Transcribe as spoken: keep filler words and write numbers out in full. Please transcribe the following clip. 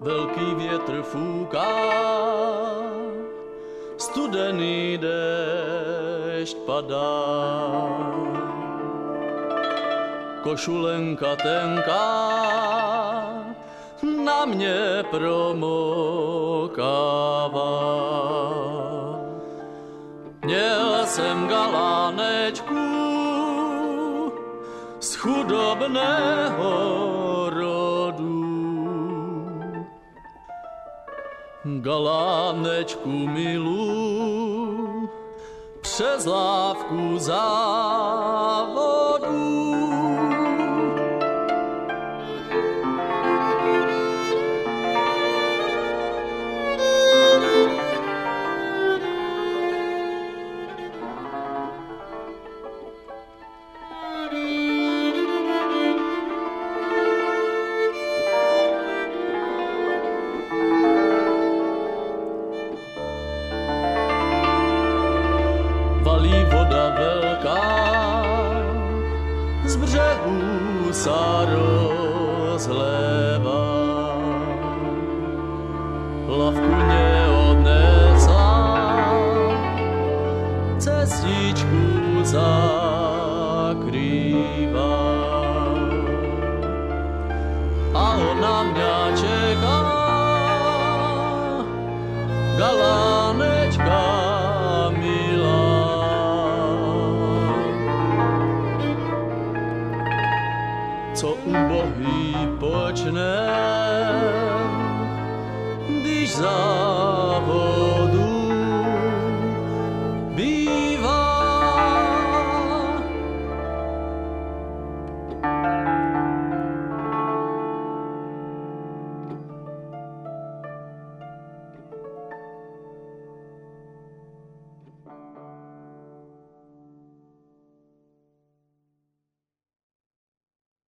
velký větr fouká, studený déšť padá. Košulenka tenká na mě promokává. Měl jsem galánečku z chudobného rodu. Galánečku milu přes lávku závodu. Valí voda velká, z břehu sa rozlévá. Lavku neodnesla, cestičku zakrývá. A on na mňa čeká, galánečka milá. Co ubohý počne, když závod